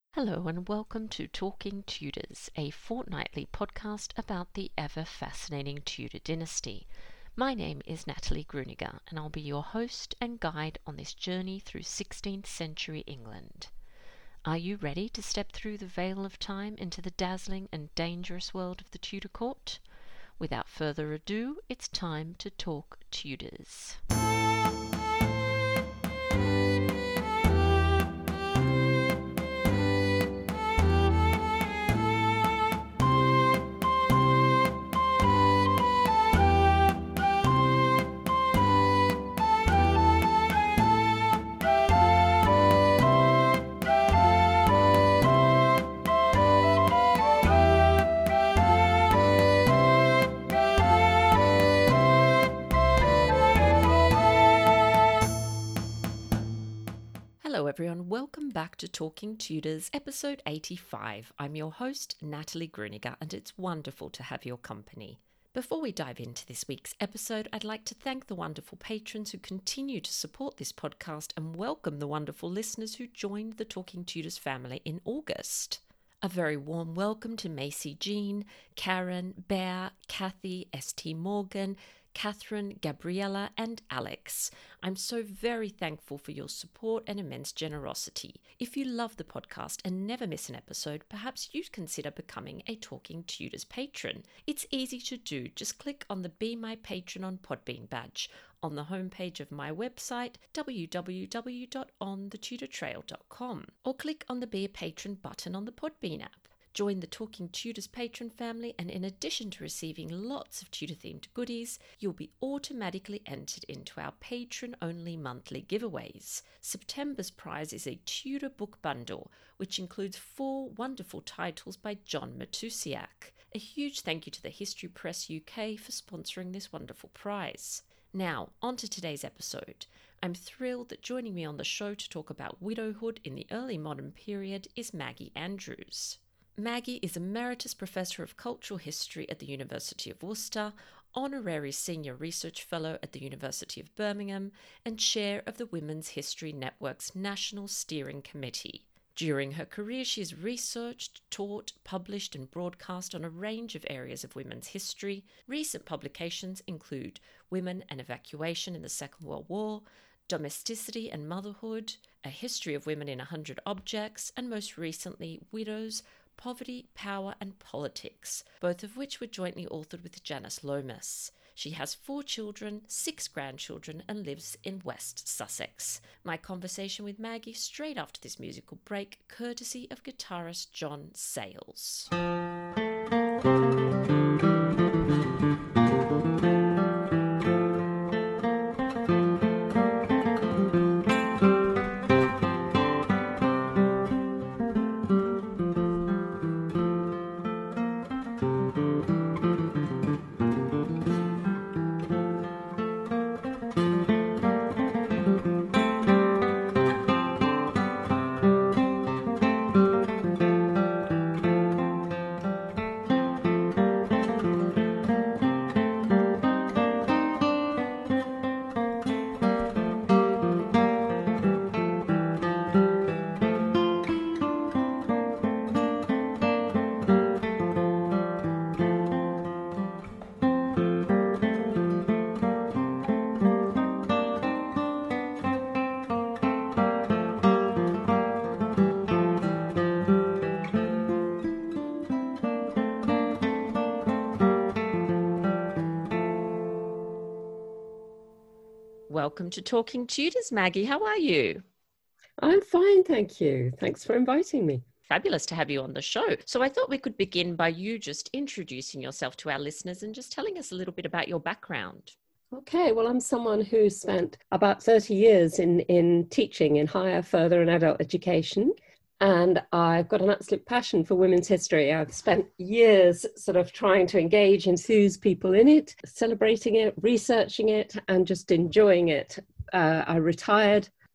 Hello and welcome to Talking Tudors, a fortnightly podcast about the ever-fascinating Tudor dynasty. My name is Natalie Gruniger and I'll be your host and guide on this journey through 16th century England. Are you ready to step through the veil of time into the dazzling and dangerous world of the Tudor court? Without further ado, it's time to talk Tudors. Hello everyone, welcome back to Talking Tudors, episode 85. I'm your host, Natalie Gruniger, and it's wonderful to have your company. Before we dive into this week's episode, I'd like to thank the wonderful patrons who continue to support this podcast and welcome the wonderful listeners who joined the Talking Tudors family in August. A very warm welcome to Macy Jean, Karen, Bear, Kathy, St. Morgan, Catherine, Gabriella, and Alex. I'm so very thankful for your support and immense generosity. If you love the podcast and never miss an episode, perhaps you'd consider becoming a Talking Tudors patron. It's easy to do. Just click on the Be My Patron on Podbean badge on the homepage of my website, www.onthetudortrail.com, or click on the Be a Patron button on the Podbean app. Join the Talking Tudors patron family, and in addition to receiving lots of Tudor-themed goodies, you'll be automatically entered into our patron-only monthly giveaways. September's prize is a Tudor book bundle, which includes 4 wonderful titles by John Matusiak. A huge thank you to the History Press UK for sponsoring this wonderful prize. Now, on to today's episode. I'm thrilled that joining me on the show to talk about widowhood in the early modern period is Maggie Andrews. Maggie is Emeritus Professor of Cultural History at the University of Worcester, Honorary Senior Research Fellow at the University of Birmingham, and Chair of the Women's History Network's National Steering Committee. During her career, she has researched, taught, published, and broadcast on a range of areas of women's history. Recent publications include Women and Evacuation in the Second World War, Domesticity and Motherhood, A History of Women in 100 Objects, and most recently, Widows, Poverty, Power and Politics, both of which were jointly authored with Janice Lomas. She has 4 children, 6 grandchildren, and lives in West Sussex. My conversation with Maggie straight after this musical break, courtesy of guitarist John Sayles. Welcome to Talking Tudors, Maggie. How are you? I'm fine, thank you. Thanks for inviting me. Fabulous to have you on the show. So I thought we could begin by you just introducing yourself to our listeners and just telling us a little bit about your background. Okay, well, I'm someone who spent about 30 years in teaching in higher, further and adult education. And I've got an absolute passion for women's history. I've spent years sort of trying to engage, enthuse people in it, celebrating it, researching it, and just enjoying it. I retired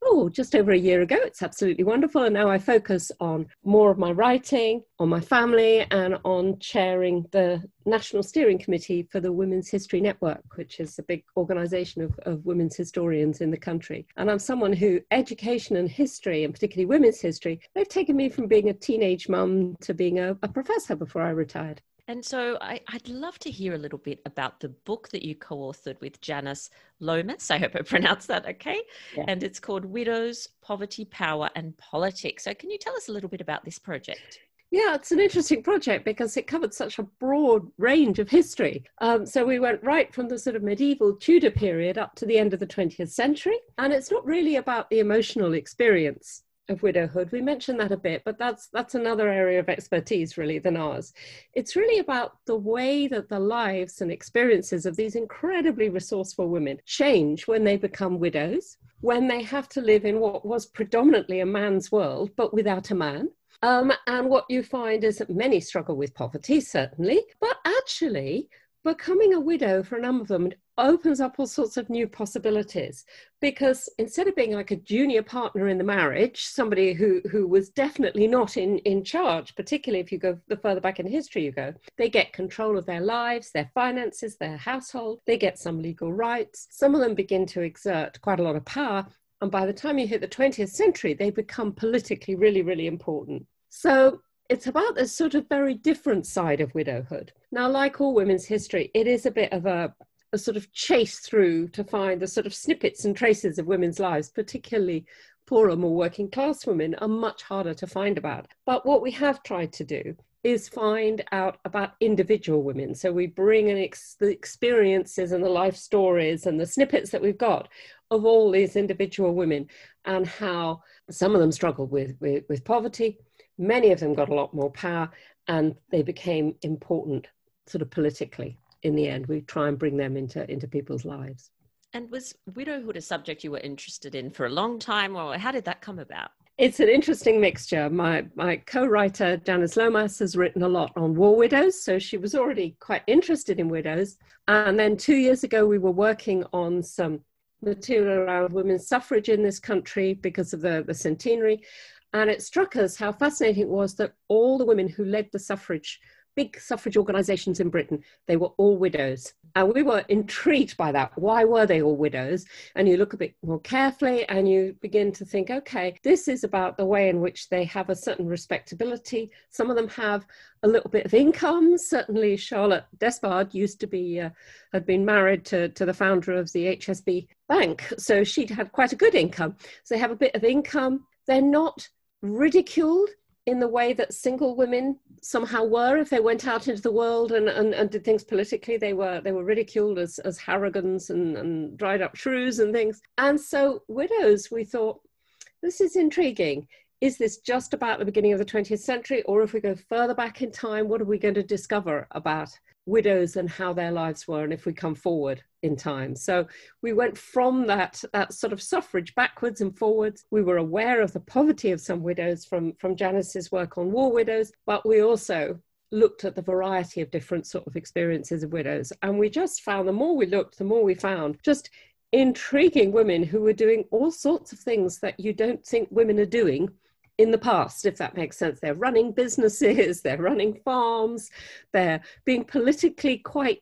just over a year ago. It's absolutely wonderful. And now I focus on more of my writing, on my family, and on chairing the National Steering Committee for the Women's History Network, which is a big organisation of women's historians in the country. And I'm someone who education and history, and particularly women's history, they've taken me from being a teenage mum to being a professor before I retired. And so I'd love to hear a little bit about the book that you co-authored with Janice Lomas. I hope I pronounced that okay. Yeah. And it's called Widows, Poverty, Power and Politics. So can you tell us a little bit about this project? Yeah, it's an interesting project because it covered such a broad range of history. So we went right from the sort of medieval Tudor period up to the end of the 20th century. And it's not really about the emotional experience of widowhood. We mentioned that a bit, but that's another area of expertise really than ours. It's really about the way that the lives and experiences of these incredibly resourceful women change when they become widows, when they have to live in what was predominantly a man's world, but without a man. And what you find is that many struggle with poverty, certainly, but actually becoming a widow for a number of them opens up all sorts of new possibilities, because instead of being like a junior partner in the marriage, somebody who was definitely not in charge, particularly if you go the further back in history you go, they get control of their lives, their finances, their household, they get some legal rights. Some of them begin to exert quite a lot of power. And by the time you hit the 20th century, they become politically really, really important. So it's about this sort of very different side of widowhood. Now, like all women's history, it is a bit of a sort of chase through to find the sort of snippets and traces of women's lives, particularly poorer, more working class women, are much harder to find about. But what we have tried to do is find out about individual women. So we bring in the experiences and the life stories and the snippets that we've got of all these individual women, and how some of them struggled with poverty. Many of them got a lot more power, and they became important sort of politically. In the end, we try and bring them into people's lives. And was widowhood a subject you were interested in for a long time, or how did that come about? It's an interesting mixture. My co-writer, Janice Lomas, has written a lot on war widows, so she was already quite interested in widows. And then 2 years ago, we were working on some material around women's suffrage in this country because of the centenary. And it struck us how fascinating it was that all the women who led the big suffrage organizations in Britain, they were all widows. And we were intrigued by that. Why were they all widows? And you look a bit more carefully and you begin to think, okay, this is about the way in which they have a certain respectability. Some of them have a little bit of income. Certainly Charlotte Despard used to be, had been married to the founder of the HSB Bank. So she'd had quite a good income. So they have a bit of income. They're not ridiculed in the way that single women somehow were. If they went out into the world and did things politically, they were ridiculed as harrigans and dried up shrews and things. And so widows, we thought, this is intriguing. Is this just about the beginning of the 20th century? Or if we go further back in time, what are we going to discover about widows and how their lives were, and if we come forward in time? So we went from that sort of suffrage backwards and forwards. We were aware of the poverty of some widows from Janice's work on war widows, but we also looked at the variety of different sort of experiences of widows. And we just found, the more we looked, the more we found just intriguing women who were doing all sorts of things that you don't think women are doing in the past, if that makes sense. They're running businesses, they're running farms, they're being politically quite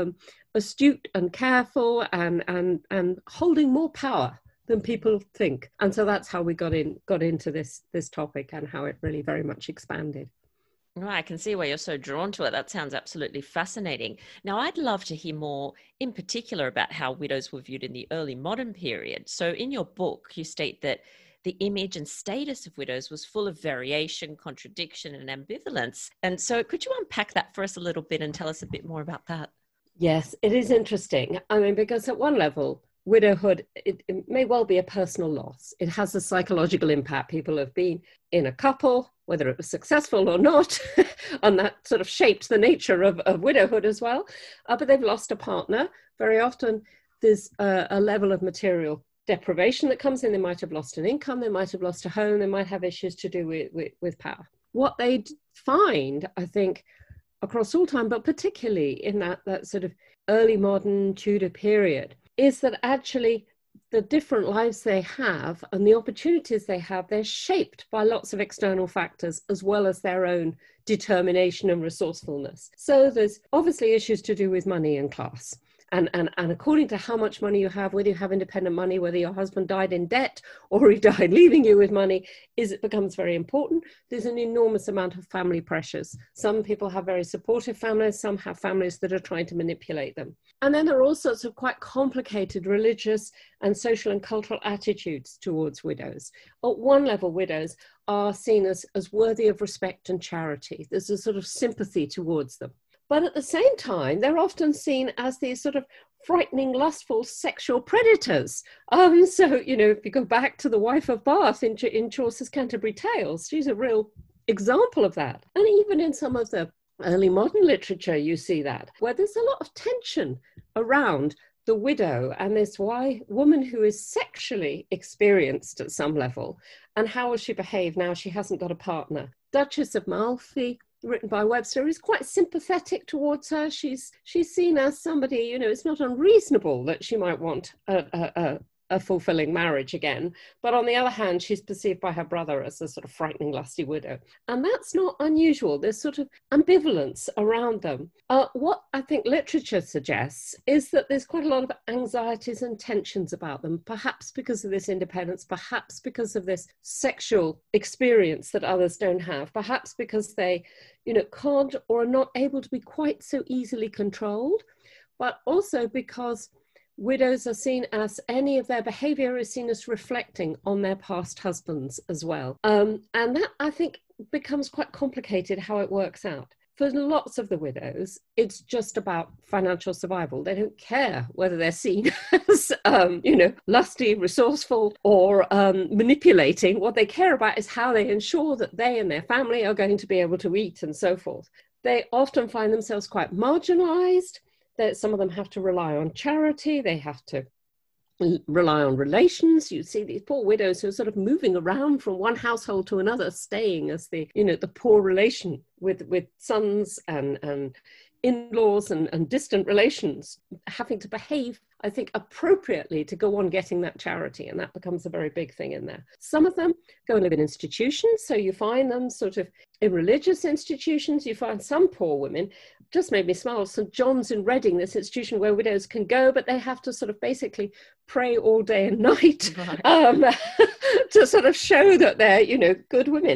astute and careful and holding more power than people think. And so that's how we got into this topic, and how it really very much expanded. Well, I can see why you're so drawn to it. That sounds absolutely fascinating. Now, I'd love to hear more in particular about how widows were viewed in the early modern period. So in your book, you state that the image and status of widows was full of variation, contradiction, and ambivalence. And so could you unpack that for us a little bit and tell us a bit more about that? Yes, it is interesting. I mean, because at one level, widowhood, it may well be a personal loss. It has a psychological impact. People have been in a couple, whether it was successful or not, and that sort of shaped the nature of widowhood as well. But they've lost a partner. Very often there's a level of material deprivation that comes in. They might have lost an income, they might have lost a home, they might have issues to do with power. What they find, I think, across all time, but particularly in that sort of early modern Tudor period, is that actually the different lives they have and the opportunities they have, they're shaped by lots of external factors as well as their own determination and resourcefulness. So there's obviously issues to do with money and class. And according to how much money you have, whether you have independent money, whether your husband died in debt or he died leaving you with money, it becomes very important. There's an enormous amount of family pressures. Some people have very supportive families, some have families that are trying to manipulate them. And then there are all sorts of quite complicated religious and social and cultural attitudes towards widows. At one level, widows are seen as worthy of respect and charity. There's a sort of sympathy towards them. But at the same time, they're often seen as these sort of frightening, lustful sexual predators. So, if you go back to the wife of Bath in Chaucer's Canterbury Tales, she's a real example of that. And even in some of the early modern literature, you see that, where there's a lot of tension around the widow and this woman who is sexually experienced at some level. And how will she behave now she hasn't got a partner? Duchess of Malfi, written by Webster, is quite sympathetic towards her. She's seen as somebody, it's not unreasonable that she might want a fulfilling marriage again. But on the other hand, she's perceived by her brother as a sort of frightening, lusty widow. And that's not unusual. There's sort of ambivalence around them. What I think literature suggests is that there's quite a lot of anxieties and tensions about them, perhaps because of this independence, perhaps because of this sexual experience that others don't have, perhaps because they, can't or are not able to be quite so easily controlled, but also because widows are seen as, any of their behavior is seen as reflecting on their past husbands as well. And that, I think, becomes quite complicated how it works out. For lots of the widows, it's just about financial survival. They don't care whether they're seen as, lusty, resourceful, or manipulating. What they care about is how they ensure that they and their family are going to be able to eat and so forth. They often find themselves quite marginalized. That some of them have to rely on charity, they have to rely on relations. You see these poor widows who are sort of moving around from one household to another, staying as the poor relation with sons and in-laws and distant relations, having to behave, I think, appropriately to go on getting that charity. And that becomes a very big thing in there. Some of them go and live in institutions. So you find them sort of in religious institutions. You find some poor women, just made me smile, St. John's in Reading, this institution where widows can go, but they have to sort of basically pray all day and night, right. To sort of show that they're, good women.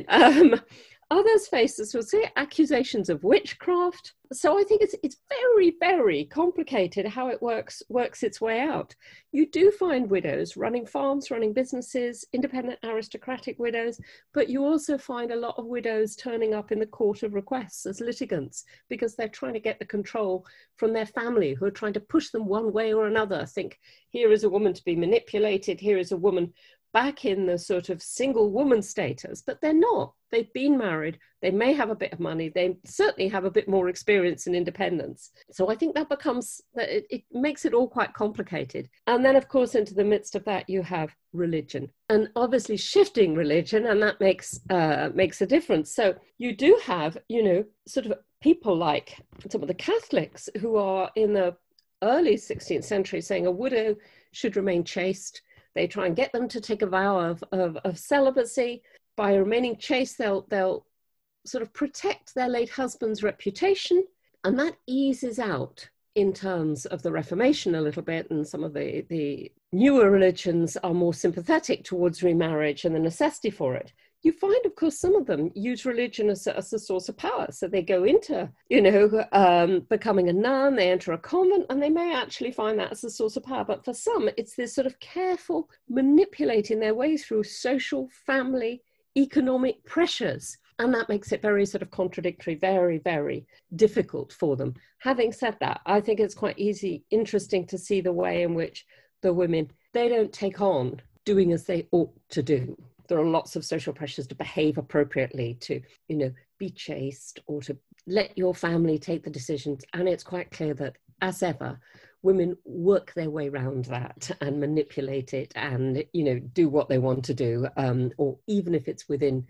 Others face, as we'll say, accusations of witchcraft. So I think it's very, very complicated how it works its way out. You do find widows running farms, running businesses, independent aristocratic widows, but you also find a lot of widows turning up in the court of requests as litigants because they're trying to get the control from their family who are trying to push them one way or another. Think, here is a woman to be manipulated, here is a woman back in the sort of single woman status, but they're not. They've been married. They may have a bit of money. They certainly have a bit more experience and independence. So I think that it makes it all quite complicated. And then, of course, into the midst of that, you have religion, and obviously shifting religion, and that makes a difference. So you do have, sort of people like some of the Catholics who are in the early 16th century saying a widow should remain chaste. They try and get them to take a vow of celibacy. By remaining chaste, they'll sort of protect their late husband's reputation. And that eases out in terms of the Reformation a little bit. And some of the newer religions are more sympathetic towards remarriage and the necessity for it. You find, of course, some of them use religion as a source of power. So they go into, becoming a nun, they enter a convent, and they may actually find that as a source of power. But for some, it's this sort of careful manipulating their way through social, family, economic pressures. And that makes it very sort of contradictory, very, very difficult for them. Having said that, I think it's quite interesting to see the way in which the women, they don't take on doing as they ought to do. There are lots of social pressures to behave appropriately, to, be chaste, or to let your family take the decisions. And it's quite clear that, as ever, women work their way around that and manipulate it and, do what they want to do, or even if it's within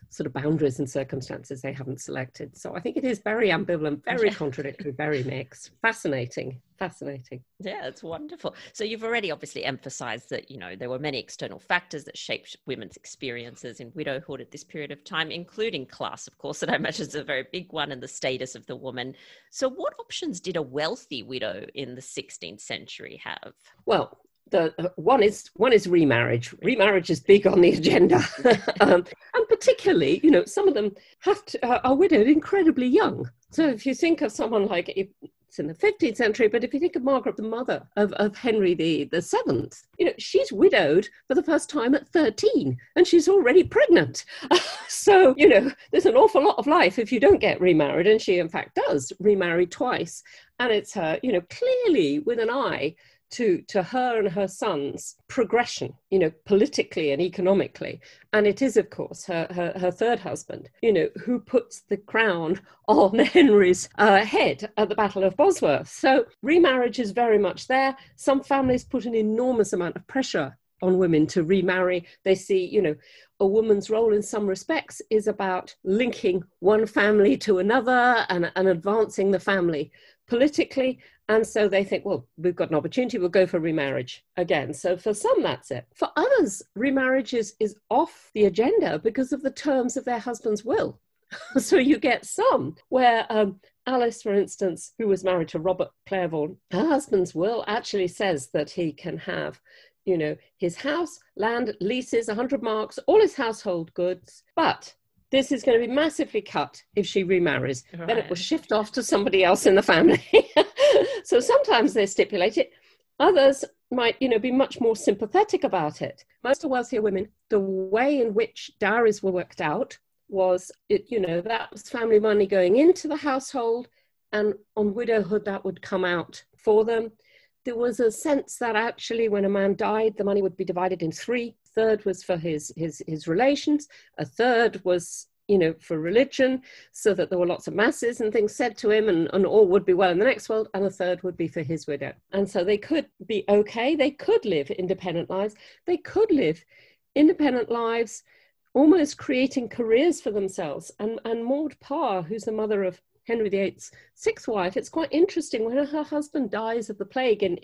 sort of boundaries and circumstances they haven't selected. So I think it is very ambivalent, very contradictory, very mixed. Fascinating. Yeah, it's wonderful. So you've already obviously emphasized that, there were many external factors that shaped women's experiences in widowhood at this period of time, including class, of course, that I imagine is a very big one, and the status of the woman. So what options did a wealthy widow in the 16th century have? Well, one is remarriage. Remarriage is big on the agenda, and particularly, some of them are widowed incredibly young. So if you think of someone like, it's in the 15th century, but if you think of Margaret, the mother of Henry the Seventh, she's widowed for the first time at 13, and she's already pregnant. So there's an awful lot of life if you don't get remarried, and she in fact does remarry twice, and it's her, clearly with an eye to her and her son's progression, politically and economically. And it is, of course, her third husband, who puts the crown on Henry's head at the Battle of Bosworth. So remarriage is very much there. Some families put an enormous amount of pressure on women to remarry. They see, a woman's role in some respects is about linking one family to another and advancing the family politically. And so they think, well, we've got an opportunity, we'll go for remarriage again. So for some, that's it. For others, remarriage is off the agenda because of the terms of their husband's will. So you get some where Alice, for instance, who was married to Robert Clairvaux, her husband's will actually says that he can have, his house, land, leases, 100 marks, all his household goods. But this is going to be massively cut if she remarries. Right. Then it will shift off to somebody else in the family. So sometimes they stipulate it. Others might, be much more sympathetic about it. Most of wealthier women, the way in which dowries were worked out was, that was family money going into the household, and on widowhood that would come out for them. There was a sense that actually when a man died, the money would be divided in three. A third was for his relations. A third was, for religion, so that there were lots of masses and things said to him, and all would be well in the next world. And a third would be for his widow. And so they could be okay. They could live independent lives. They could live independent lives, almost creating careers for themselves. And Maud Parr, who's the mother of Henry VIII's sixth wife, it's quite interesting when her husband dies of the plague in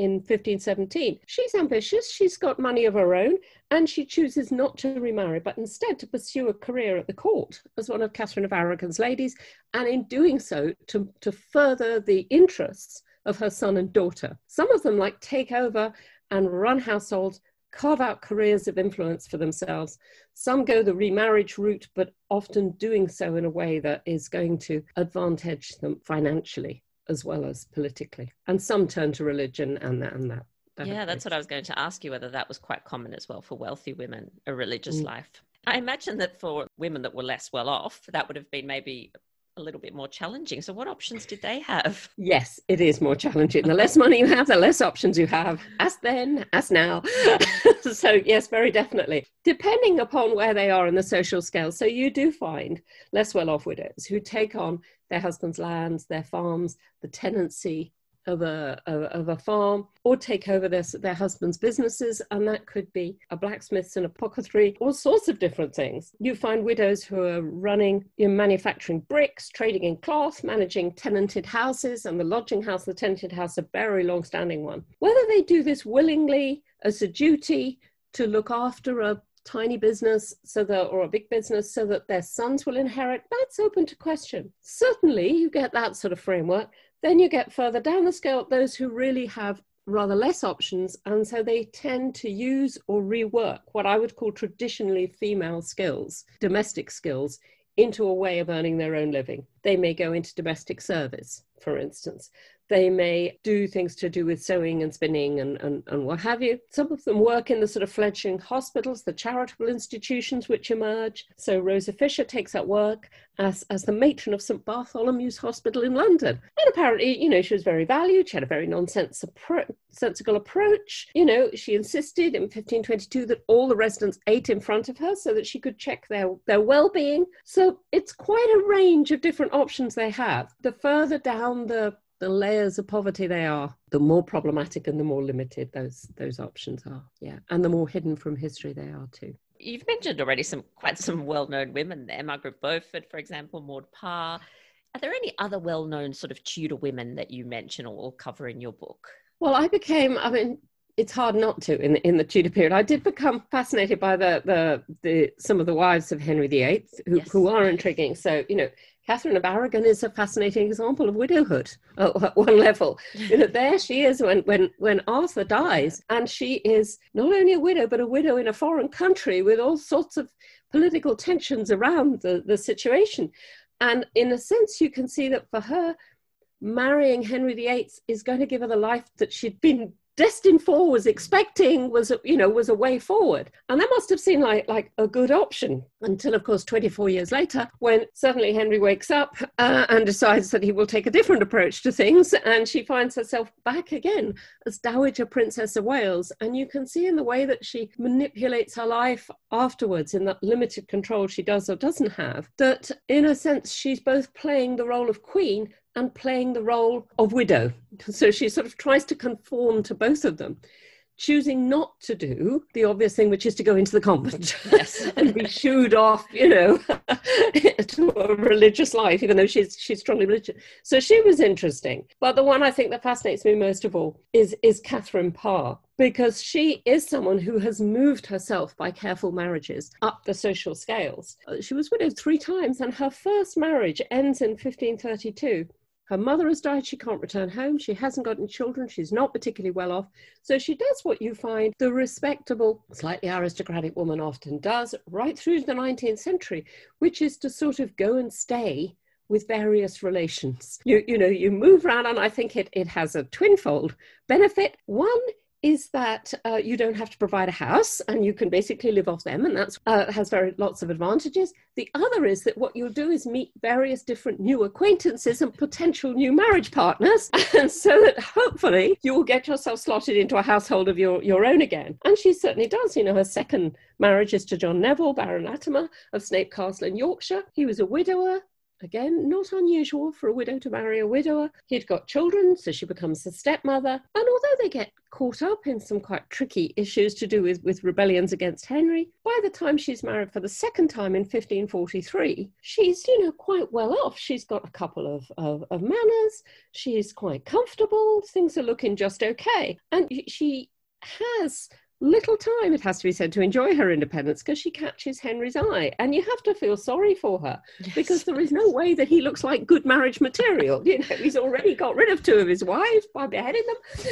1517. She's ambitious, she's got money of her own, and she chooses not to remarry, but instead to pursue a career at the court as one of Catherine of Aragon's ladies, and in doing so to further the interests of her son and daughter. Some of them take take over and run households, carve out careers of influence for themselves. Some go the remarriage route, but often doing so in a way that is going to advantage them financially as well as politically. And some turn to religion and that. Yeah, that's what I was going to ask you, whether that was quite common as well for wealthy women, a religious life. I imagine that for women that were less well off, that would have been maybe a little bit more challenging. So what options did they have? Yes, it is more challenging. The less money you have, the less options you have, as then, as now. So yes, very definitely. Depending upon where they are in the social scale. So you do find less well-off widows who take on their husband's lands, their farms, the tenancy of a farm, or take over their husband's businesses, and that could be a blacksmith's and apothecary, all sorts of different things. You find widows who are running manufacturing bricks, trading in cloth, managing tenanted houses, and the lodging house, the tenanted house, a very long-standing one. Whether they do this willingly as a duty to look after a tiny business or a big business so that their sons will inherit, that's open to question. Certainly you get that sort of framework. Then you get further down the scale, those who really have rather less options, and so they tend to use or rework what I would call traditionally female skills, domestic skills, into a way of earning their own living. They may go into domestic service, for instance. They may do things to do with sewing and spinning and what have you. Some of them work in the sort of fledgling hospitals, the charitable institutions which emerge. So Rosa Fisher takes that work as the matron of St Bartholomew's Hospital in London. And apparently, she was very valued. She had a very nonsensical approach. She insisted in 1522 that all the residents ate in front of her so that she could check their well-being. So it's quite a range of different options they have. The further down the layers of poverty they are, the more problematic and the more limited those options are. Yeah. And the more hidden from history they are too. you've mentioned already quite some well-known women there. Margaret Beaufort, for example, Maud Parr. Are there any other well-known sort of Tudor women that you mention or cover in your book? Well, it's hard not to in the Tudor period. I did become fascinated by the some of the wives of Henry VIII who are intriguing. So, Catherine of Aragon is a fascinating example of widowhood at one level. There she is when Arthur dies, and she is not only a widow, but a widow in a foreign country with all sorts of political tensions around the situation. And in a sense, you can see that for her, marrying Henry VIII is going to give her the life that she'd been destined for, was expecting, was a way forward. And that must have seemed like a good option until, of course, 24 years later, when suddenly Henry wakes up and decides that he will take a different approach to things, and she finds herself back again as Dowager Princess of Wales. And you can see in the way that she manipulates her life afterwards, in that limited control she does or doesn't have, that in a sense she's both playing the role of queen and playing the role of widow. So she sort of tries to conform to both of them, choosing not to do the obvious thing, which is to go into the convent and be shooed off, to a religious life, even though she's strongly religious. So she was interesting. But the one I think that fascinates me most of all is Catherine Parr, because she is someone who has moved herself by careful marriages up the social scales. She was widowed 3 times, and her first marriage ends in 1532. Her mother has died, she can't return home, she hasn't got any children, she's not particularly well off. So she does what you find the respectable, slightly aristocratic woman often does right through to the 19th century, which is to sort of go and stay with various relations. You move around, and I think it has a twinfold benefit. One is that you don't have to provide a house, and you can basically live off them, and that's has lots of advantages. The other is that what you'll do is meet various different new acquaintances and potential new marriage partners, and so that hopefully you will get yourself slotted into a household of your own again. And she certainly does. Her second marriage is to John Neville, Baron Latimer of Snape Castle in Yorkshire. He was a widower. Again, not unusual for a widow to marry a widower. He'd got children, so she becomes the stepmother. And although they get caught up in some quite tricky issues to do with rebellions against Henry, by the time she's married for the second time in 1543, she's, quite well off. She's got a couple of manors. She's quite comfortable. Things are looking just okay. And she has little time, it has to be said, to enjoy her independence, because she catches Henry's eye, and you have to feel sorry for her, because there is no way that he looks like good marriage material. He's already got rid of 2 of his wives by beheading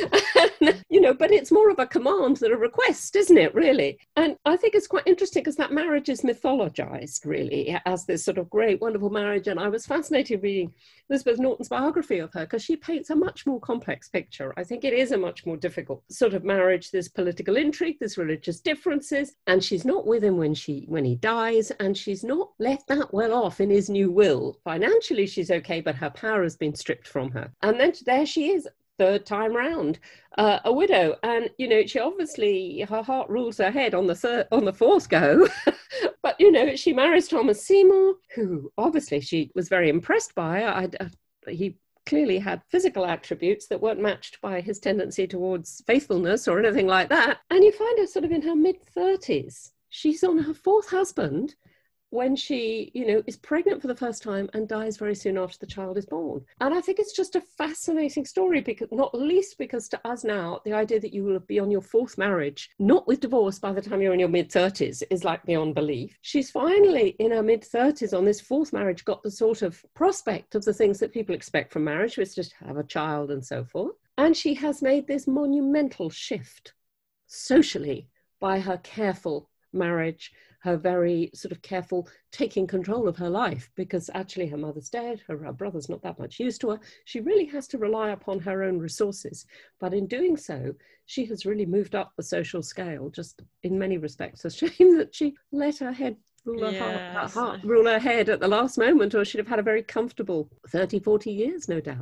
them, but it's more of a command than a request, isn't it, really? And I think it's quite interesting, because that marriage is mythologized, really, as this sort of great, wonderful marriage. And I was fascinated reading Elizabeth Norton's biography of her, because she paints a much more complex picture. I think it is a much more difficult sort of marriage. There's political intrigue, there's religious differences, and she's not with him when he dies, and she's not left that well off in his new will. Financially she's okay, but her power has been stripped from her. And then there she is, 3rd time round, a widow. And she obviously, her heart rules her head on the 4th go. But she marries Thomas Seymour, who obviously she was very impressed by. He clearly had physical attributes that weren't matched by his tendency towards faithfulness or anything like that. And you find her sort of in her mid-30s. She's on her 4th husband when she, is pregnant for the first time and dies very soon after the child is born. And I think it's just a fascinating story, because not least because to us now, the idea that you will be on your 4th marriage, not with divorce by the time you're in your mid-30s, is like beyond belief. She's finally in her mid-30s on this 4th marriage got the sort of prospect of the things that people expect from marriage, which is just have a child and so forth. And she has made this monumental shift socially by her careful marriage, her very sort of careful taking control of her life, because actually her mother's dead, her brother's not that much use to her. She really has to rely upon her own resources. But in doing so, she has really moved up the social scale, just in many respects. A shame that she let her head rule her heart rule her head at the last moment, or she'd have had a very comfortable 30, 40 years, no doubt.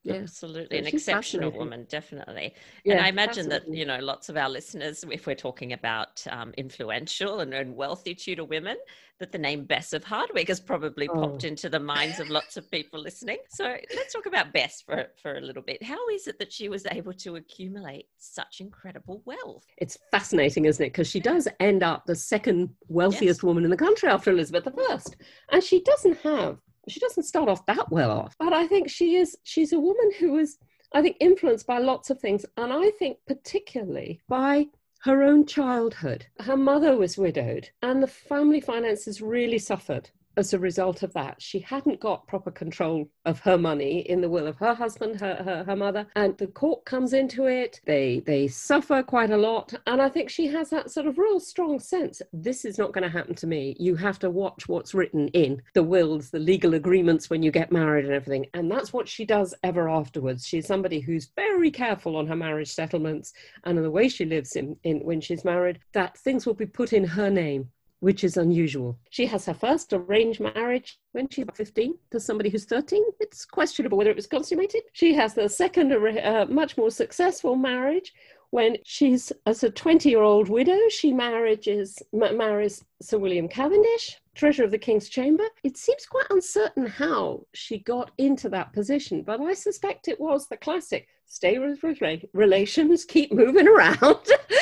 Yeah. Absolutely. So An she's exceptional fascinating. woman, definitely. And Yeah, I imagine that, fascinating. lots of our listeners, if we're talking about influential and wealthy Tudor women, that the name Bess of Hardwick has probably popped Oh, into the minds of lots of people listening. So let's talk about Bess for a little bit. How is it that she was able to accumulate such incredible wealth? it's fascinating, isn't it? Because she Yeah. does end up the second Yes. wealthiest woman in the country after Elizabeth I. And she doesn't start off that well off. But I think she's a woman who was, I think, influenced by lots of things. And I think particularly by her own childhood. Her mother was widowed, and the family finances really suffered as a result of that. She hadn't got proper control of her money in the will of her husband, her mother, and the court comes into it. They suffer quite a lot, and I think she has that sort of real strong sense, this is not going to happen to me. You have to watch what's written in the wills, the legal agreements when you get married and everything, and that's what she does ever afterwards. She's somebody who's very careful on her marriage settlements and in the way she lives in when she's married, that things will be put in her name, which is unusual. She has her first arranged marriage when she's 15 to somebody who's 13. It's questionable whether it was consummated. She has the second, much more successful marriage when she's, as a 20-year-old widow, she marries Sir William Cavendish, Treasurer of the King's Chamber. It seems quite uncertain how she got into that position, but I suspect it was the classic stay with relations, keep moving around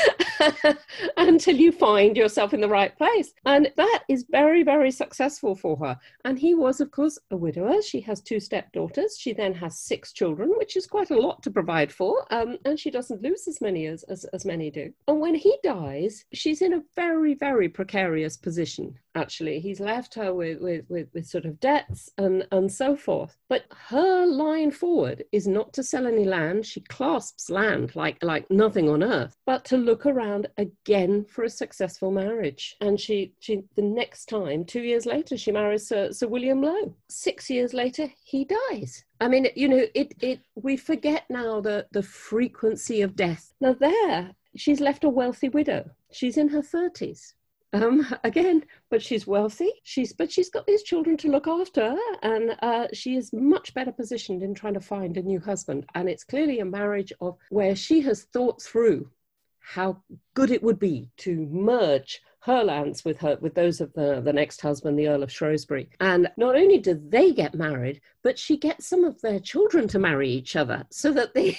until you find yourself in the right place. And that is very, very successful for her. And he was, of course, a widower. She has 2 stepdaughters. She then has 6 children, which is quite a lot to provide for. And she doesn't lose as many as many do. And when he dies, she's in a very, very precarious position, actually. He's left her with sort of debts and so forth. But her line forward is not to sell any land. She clasps land like nothing on earth, but to look around again for a successful marriage. And she the next time, 2 years later, she marries Sir William Lowe. 6 years later, he dies. I mean, we forget now the frequency of death. Now there, she's left a wealthy widow. She's in her 30s. Again, but she's wealthy. She's got these children to look after, and she is much better positioned in trying to find a new husband. And it's clearly a marriage of where she has thought through how good it would be to merge her lands with those of the next husband, the Earl of Shrewsbury. And not only do they get married, but she gets some of their children to marry each other so that the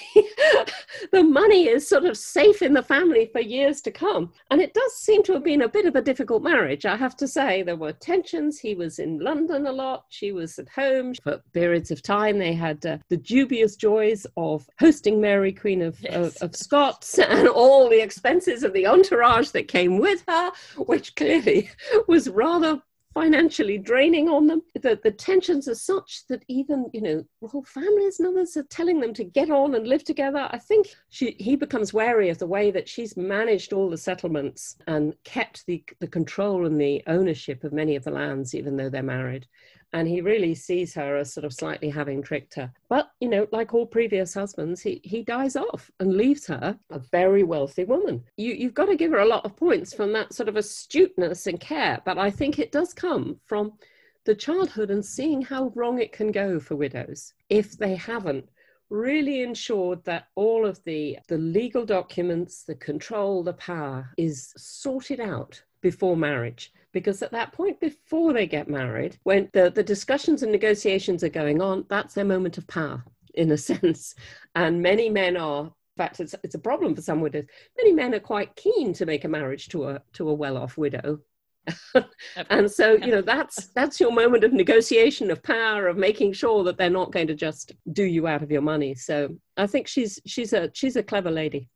money is sort of safe in the family for years to come. And it does seem to have been a bit of a difficult marriage, I have to say. There were tensions. He was in London a lot. She was at home for periods of time. They had the dubious joys of hosting Mary, Queen of Scots, and all the expenses of the entourage that came with her, which clearly was rather financially draining on them. The tensions are such that even, whole families and others are telling them to get on and live together. I think he becomes wary of the way that she's managed all the settlements and kept the control and the ownership of many of the lands, even though they're married. And he really sees her as sort of slightly having tricked her. But, like all previous husbands, he dies off and leaves her a very wealthy woman. You've got to give her a lot of points from that sort of astuteness and care. But I think it does come from the childhood and seeing how wrong it can go for widows if they haven't really ensured that all of the legal documents, the control, the power is sorted out before marriage. Because at that point, before they get married, when the discussions and negotiations are going on, that's their moment of power, in a sense. And many men are, in fact, it's a problem for some widows. Many men are quite keen to make a marriage to a well-off widow. And so, that's your moment of negotiation, of power, of making sure that they're not going to just do you out of your money. So I think she's a clever lady,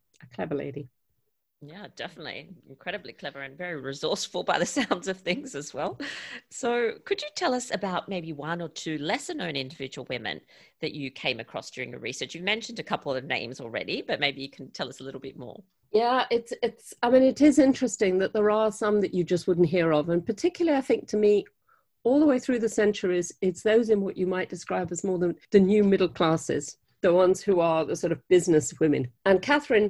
Yeah, definitely. Incredibly clever and very resourceful by the sounds of things as well. So could you tell us about maybe 1 or 2 lesser known individual women that you came across during your research? You mentioned a couple of names already, but maybe you can tell us a little bit more. Yeah, it is interesting that there are some that you just wouldn't hear of. And particularly, I think, to me, all the way through the centuries, it's those in what you might describe as more the new middle classes, the ones who are the sort of business women. And Catherine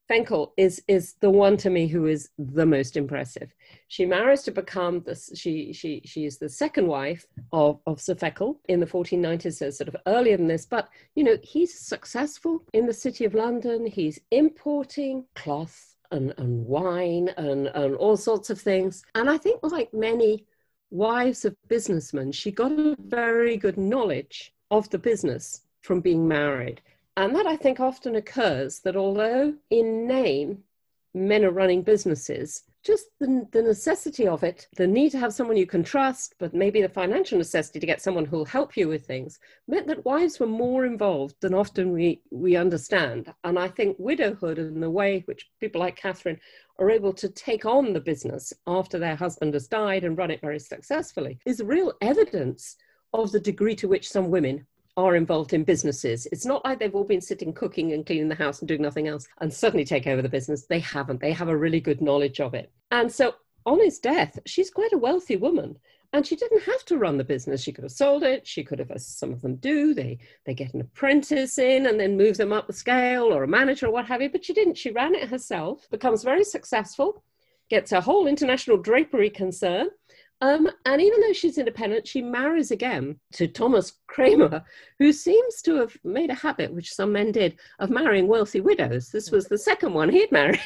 Fenkell is the one to me who is the most impressive. She marries to become she is the second wife of Sir Feckle in the 1490s, so sort of earlier than this. But he's successful in the City of London. He's importing cloth and wine and all sorts of things. And I think, like many wives of businessmen, she got a very good knowledge of the business from being married. And that, I think, often occurs, that although in name men are running businesses, just the necessity of it, the need to have someone you can trust, but maybe the financial necessity to get someone who'll help you with things, meant that wives were more involved than often we understand. And I think widowhood and the way which people like Catherine are able to take on the business after their husband has died and run it very successfully is real evidence of the degree to which some women are involved in businesses. It's not like they've all been sitting cooking and cleaning the house and doing nothing else and suddenly take over the business. They haven't. They have a really good knowledge of it. And so on his death, she's quite a wealthy woman, and she didn't have to run the business. She could have sold it. She could have, as some of them do, they get an apprentice in and then move them up the scale, or a manager or what have you, but she didn't. She ran it herself, becomes very successful, gets a whole international drapery concern. And even though she's independent, she marries again to Thomas Kramer, who seems to have made a habit, which some men did, of marrying wealthy widows. This was the second one he'd married.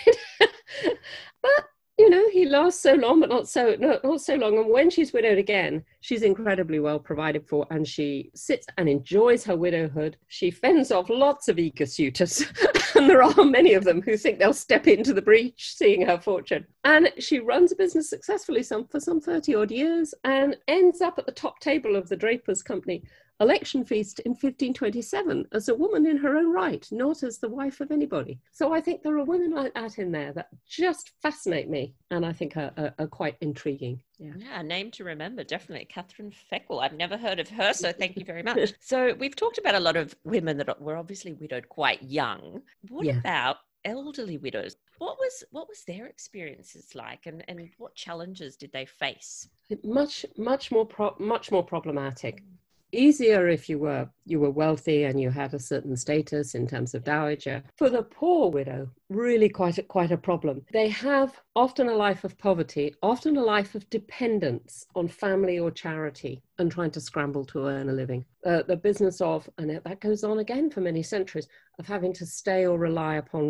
But, he lasts so long, but not so long. And when she's widowed again, she's incredibly well provided for, and she sits and enjoys her widowhood. She fends off lots of eager suitors, and there are many of them who think they'll step into the breach seeing her fortune. And she runs a business successfully for some 30 odd years, and ends up at the top table of the Drapers' Company election feast in 1527 as a woman in her own right, not as the wife of anybody. So I think there are women like that in there that just fascinate me, and I think are quite intriguing. Yeah, a name to remember, definitely. Catherine Feckle. I've never heard of her, so thank you very much. So we've talked about a lot of women that were obviously widowed quite young. What about elderly widows? What was their experiences like, and what challenges did they face? Much more problematic. Easier if you were wealthy and you had a certain status in terms of dowager. For the poor widow, really quite a problem. They have often a life of poverty, often a life of dependence on family or charity, and trying to scramble to earn a living. The business of, and that goes on again for many centuries, of having to stay with or rely upon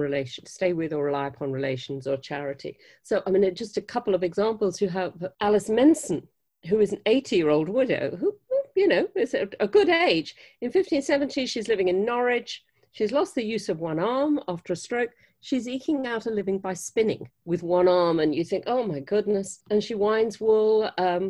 relations or charity. So, just a couple of examples. You have Alice Menson, who is an 80-year-old widow who, is a good age. In 1570, she's living in Norwich. She's lost the use of one arm after a stroke. She's eking out a living by spinning with one arm, and you think, oh my goodness. And she winds wool,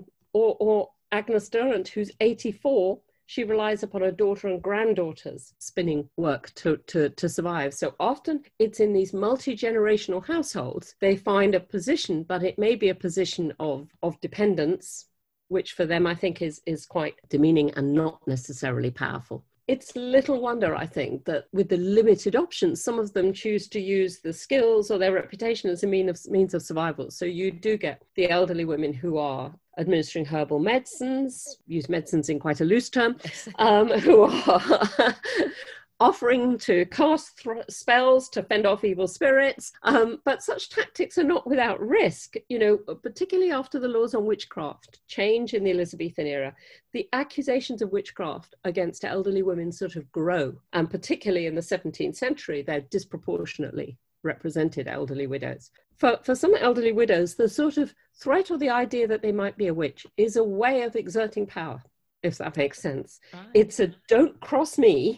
or Agnes Durrant, who's 84, she relies upon her daughter and granddaughter's spinning work to survive. So often it's in these multi-generational households, they find a position, but it may be a position of dependence, which for them I think is quite demeaning and not necessarily powerful. It's little wonder, I think, that with the limited options, some of them choose to use the skills or their reputation as a means of survival. So you do get the elderly women who are administering herbal medicines, use medicines in quite a loose term, who are offering to cast spells to fend off evil spirits. But such tactics are not without risk, particularly after the laws on witchcraft change in the Elizabethan era. The accusations of witchcraft against elderly women sort of grow, and particularly in the 17th century, they're disproportionately represented elderly widows. For some elderly widows, the sort of threat or the idea that they might be a witch is a way of exerting power, if that makes sense. Right. It's a don't cross me,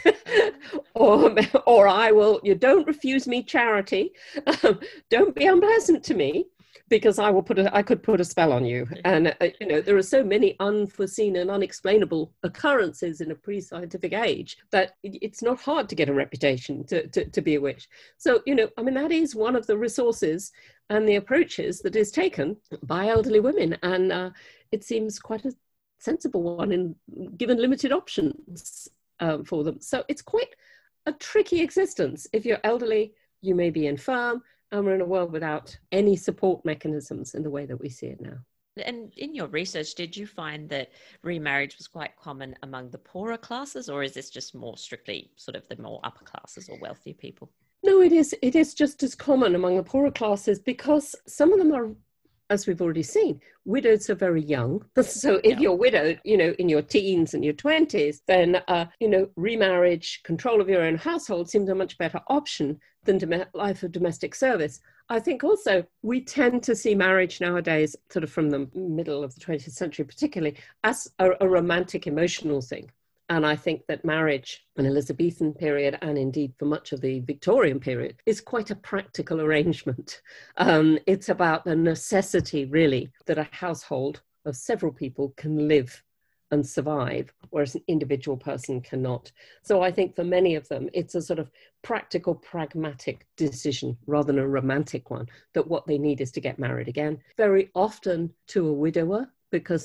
or I will, you don't refuse me charity, don't be unpleasant to me, because I could put a spell on you. And, there are so many unforeseen and unexplainable occurrences in a pre-scientific age that it's not hard to get a reputation to be a witch. So, that is one of the resources and the approaches that is taken by elderly women. And it seems quite a sensible one given limited options for them. So it's quite a tricky existence. If you're elderly, you may be infirm, and we're in a world without any support mechanisms in the way that we see it now. And in your research, did you find that remarriage was quite common among the poorer classes, or is this just more strictly sort of the more upper classes or wealthy people? No, it is. It is just as common among the poorer classes because some of them are, as we've already seen, widowed so very young. So if you're widowed, in your teens and your 20s, then, remarriage, control of your own household seems a much better option than life of domestic service. I think also we tend to see marriage nowadays, sort of from the middle of the 20th century particularly, as a romantic emotional thing. And I think that marriage in the Elizabethan period, and indeed for much of the Victorian period, is quite a practical arrangement. It's about the necessity, really, that a household of several people can live and survive, whereas an individual person cannot. So I think for many of them, it's a sort of practical, pragmatic decision rather than a romantic one, that what they need is to get married again, very often to a widower, because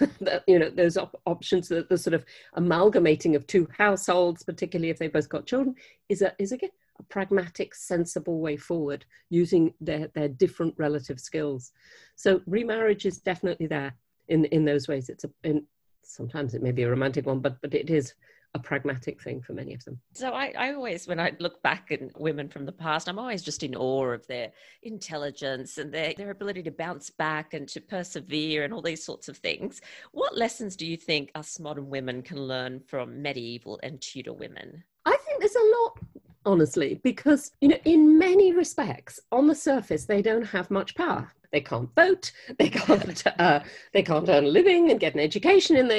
those options, the sort of amalgamating of two households, particularly if they both got children, is again a pragmatic, sensible way forward, using their different relative skills. So remarriage is definitely there in those ways. Sometimes it may be a romantic one, but it is a pragmatic thing for many of them. So I always, when I look back at women from the past, I'm always just in awe of their intelligence and their ability to bounce back and to persevere and all these sorts of things. What lessons do you think us modern women can learn from medieval and Tudor women? I think there's a lot, honestly, because, in many respects, on the surface, they don't have much power. They can't vote. They can't earn a living and get an education in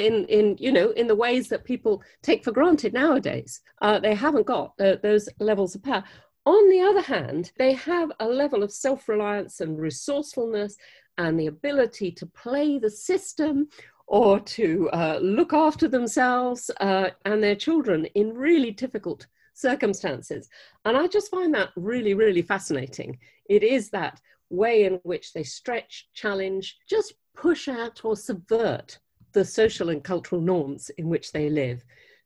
the ways that people take for granted nowadays. They haven't got those levels of power. On the other hand, they have a level of self-reliance and resourcefulness and the ability to play the system or to look after themselves and their children in really difficult circumstances. And I just find that really, really fascinating. It is that way in which they stretch, challenge, just push out or subvert the social and cultural norms in which they live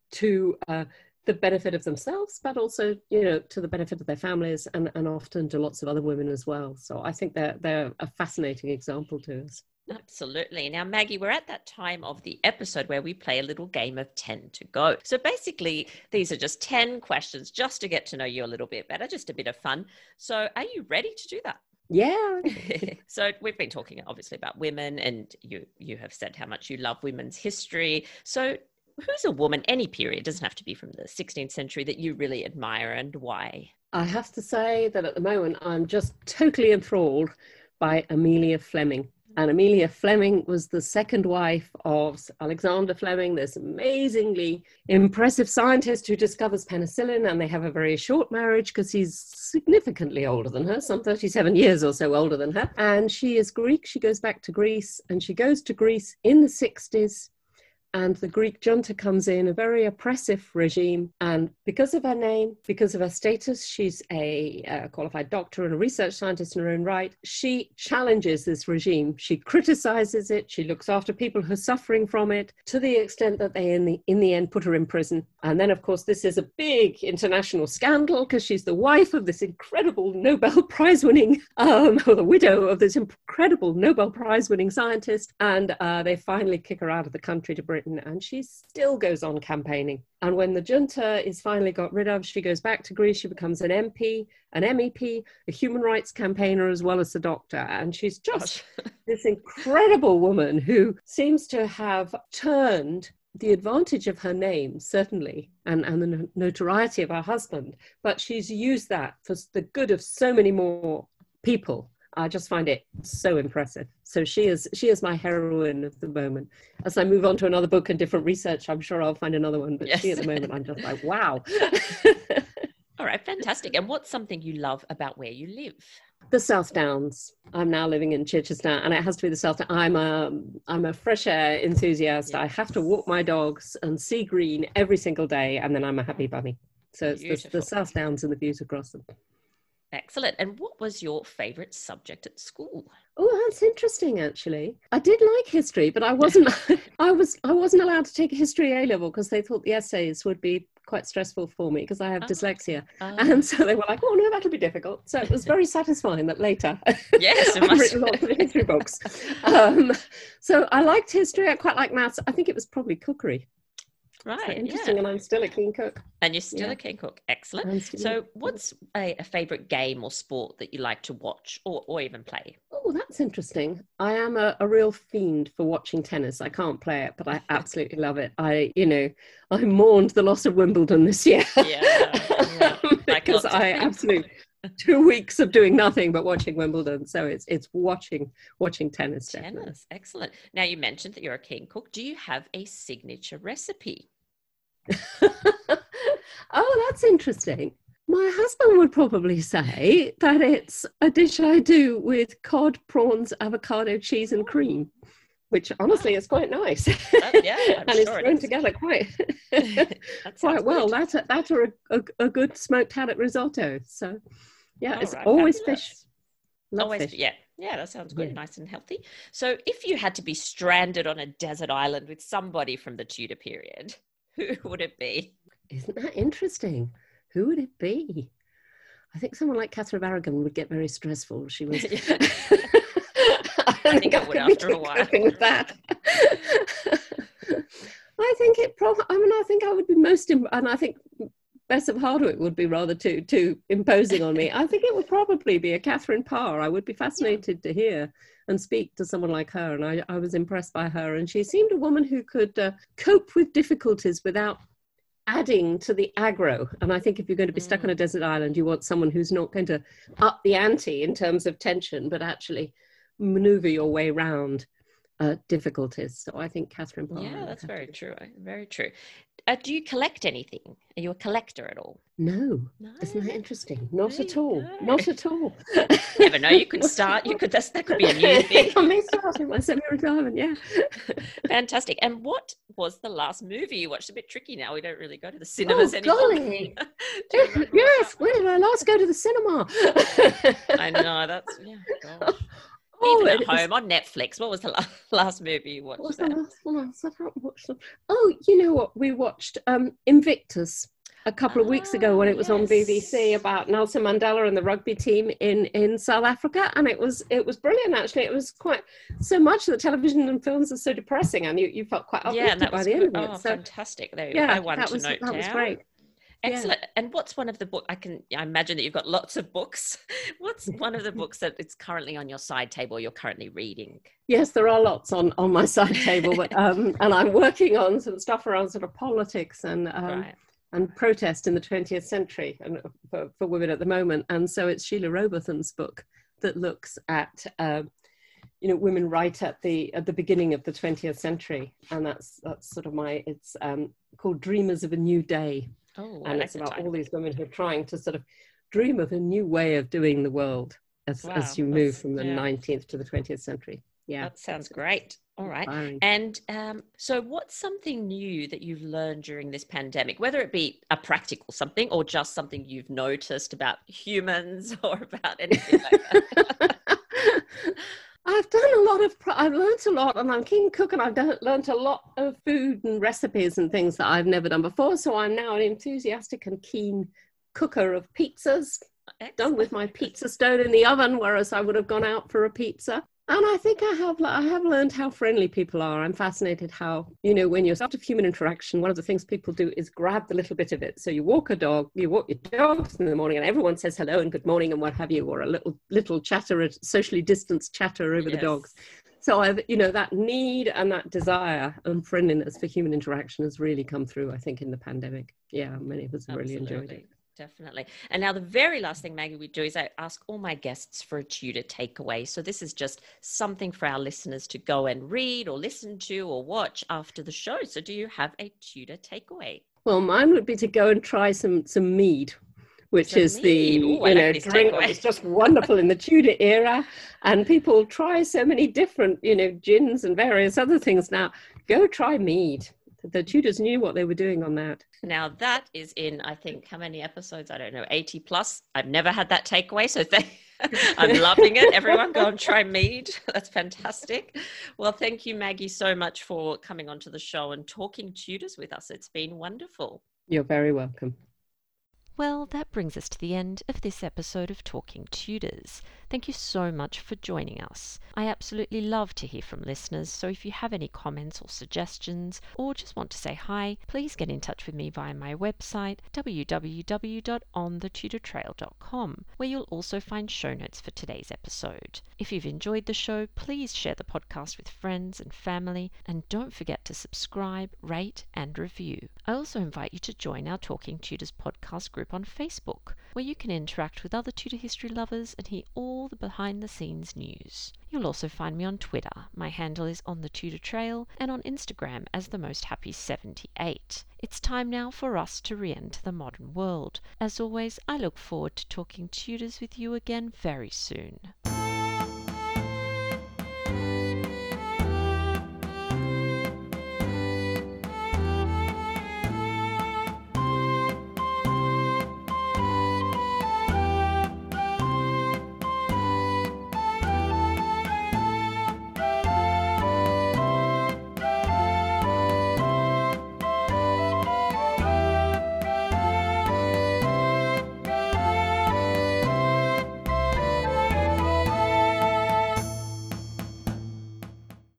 to the benefit of themselves, but also, to the benefit of their families and often to lots of other women as well. So I think they're a fascinating example to us. Absolutely. Now, Maggie, we're at that time of the episode where we play a little game of 10 to go. So basically, these are just 10 questions just to get to know you a little bit better, just a bit of fun. So are you ready to do that? Yeah. So we've been talking obviously about women, and you have said how much you love women's history. So who's a woman, any period, doesn't have to be from the 16th century, that you really admire, and why? I have to say that at the moment, I'm just totally enthralled by Amelia Fleming. And Amelia Fleming was the second wife of Alexander Fleming, this amazingly impressive scientist who discovers penicillin, and they have a very short marriage because he's significantly older than her, some 37 years or so older than her. And she is Greek. She goes back to Greece, and she goes to Greece in the 60s. And the Greek junta comes in, a very oppressive regime. And because of her name, because of her status, she's a qualified doctor and a research scientist in her own right. She challenges this regime. She criticizes it. She looks after people who are suffering from it, to the extent that they, in the end, put her in prison. And then, of course, this is a big international scandal because she's the wife of this incredible Nobel Prize winning, or the widow of this incredible Nobel Prize winning scientist. And they finally kick her out of the country to Britain. And she still goes on campaigning. And when the junta is finally got rid of, she goes back to Greece. She becomes an MP, an MEP, a human rights campaigner, as well as a doctor. And she's just this incredible woman who seems to have turned the advantage of her name, certainly, and the notoriety of her husband. But she's used that for the good of so many more people. I just find it so impressive. So she is my heroine of the moment. As I move on to another book and different research, I'm sure I'll find another one. But yes. She at the moment, I'm just like, wow. All right, fantastic. And what's something you love about where you live? The South Downs. I'm now living in Chichester, and it has to be the South Downs. I'm a fresh air enthusiast. Yes. I have to walk my dogs and see green every single day, and then I'm a happy bunny. So it's the South Downs and the views across them. Excellent. And what was your favourite subject at school? Oh, that's interesting, actually. I did like history, but I wasn't I wasn't allowed to take a history A-level because they thought the essays would be quite stressful for me because I have dyslexia. And so they were like, oh, no, that'll be difficult. So it was very satisfying that later yes, I've written lots of history books. So I liked history. I quite liked maths. I think it was probably cookery. Right. Interesting. Yeah. And I'm still a keen cook. And you're still a keen cook. Excellent. So what's a favorite game or sport that you like to watch or even play? Oh, that's interesting. I am a real fiend for watching tennis. I can't play it, but I absolutely love it. I mourned the loss of Wimbledon this year. Yeah. Because I absolutely 2 weeks of doing nothing but watching Wimbledon. So it's watching tennis. Definitely. Excellent. Now, you mentioned that you're a keen cook. Do you have a signature recipe? Oh, that's interesting. My husband would probably say that it's a dish I do with cod, prawns, avocado, cheese, and cream, which honestly is quite nice. And it's thrown together quite well. That's a good smoked haddock risotto. So, it's always fabulous. Fish. Love fish. Yeah, that sounds good. Nice and healthy. So, if you had to be stranded on a desert island with somebody from the Tudor period, who would it be? Isn't that interesting? Who would it be? I think someone like Catherine of Aragon would get very stressful. She was. I think I would after a while. With that. I think it probably. I think I would be most, and I think Bess of Hardwick would be rather too imposing on me. I think it would probably be a Catherine Parr. I would be fascinated to hear and speak to someone like her, and I was impressed by her. And she seemed a woman who could cope with difficulties without adding to the aggro. And I think if you're going to be stuck on a desert island, you want someone who's not going to up the ante in terms of tension, but actually maneuver your way around difficulties. So I think Catherine Parr. Yeah, that's very true. Very true. Do you collect anything? Are you a collector at all? No. Isn't that interesting? Not at all. Not at all. Never know. You could start. That could be a new thing. I may start in my semi-retirement. Yeah. Fantastic. And what was the last movie you watched? A bit tricky now. We don't really go to the cinemas anymore. Golly. Yes. When did I last go to the cinema? I know. That's gosh. Even at home on Netflix. What was the last movie you watched? What was the last one? I haven't watched them. Oh, you know what? We watched Invictus a couple of weeks ago when it was on BBC about Nelson Mandela and the rugby team in South Africa, and it was brilliant. Actually, it was quite so much that television and films are so depressing, and you felt quite uplifted by the end of it. Oh, fantastic! There you go. I want to note down. That was great. Excellent. Yeah. And what's one of the books? I imagine that you've got lots of books. What's one of the books that it's currently on your side table you're currently reading? Yes, there are lots on my side table, but and I'm working on some stuff around sort of politics and protest in the 20th century and for women at the moment. And so it's Sheila Robotham's book that looks at women right at the beginning of the 20th century, and that's sort of it's called Dreamers of a New Day. Oh, and it's about all these women who are trying to sort of dream of a new way of doing the world as you move from the 19th to the 20th century. Yeah, that sounds great. All right. Inspiring. And so what's something new that you've learned during this pandemic, whether it be a practical something or just something you've noticed about humans or about anything like that? I've learned a lot, and I'm a keen cook, and I've learned a lot of food and recipes and things that I've never done before. So I'm now an enthusiastic and keen cooker of pizzas. Excellent. Done with my pizza stone in the oven, whereas I would have gone out for a pizza. And I think I have learned how friendly people are. I'm fascinated how, when you're out of human interaction, one of the things people do is grab the little bit of it. So you walk your dogs in the morning and everyone says hello and good morning and what have you, or a little chatter, socially distanced chatter over the dogs. So that need and that desire and friendliness for human interaction has really come through, I think, in the pandemic. Yeah, many of us have really enjoyed it. Definitely. And now the very last thing, Maggie, we do is I ask all my guests for a Tudor takeaway. So this is just something for our listeners to go and read or listen to or watch after the show. So do you have a Tudor takeaway? Well, mine would be to go and try some mead, which is the drink that was just wonderful in the Tudor era. And people try so many different, gins and various other things now. Go try mead. The Tudors knew what they were doing on that. Now that is in, I think, how many episodes? I don't know, 80 plus. I've never had that takeaway, so I'm loving it. Everyone go and try mead. That's fantastic. Well, thank you, Maggie, so much for coming onto the show and talking Tudors with us. It's been wonderful. You're very welcome. Well, that brings us to the end of this episode of Talking Tudors. Thank you so much for joining us. I absolutely love to hear from listeners, so if you have any comments or suggestions or just want to say hi, please get in touch with me via my website www.onthetudortrail.com, where you'll also find show notes for today's episode. If you've enjoyed the show, please share the podcast with friends and family, and don't forget to subscribe, rate and review. I also invite you to join our Talking Tudors podcast group on Facebook, where you can interact with other Tudor history lovers and hear all the behind-the-scenes news. You'll also find me on Twitter. My handle is On The Tudor Trail, and on Instagram as The Most Happy 78. It's time now for us to re-enter the modern world. As always, I look forward to talking Tudors with you again very soon.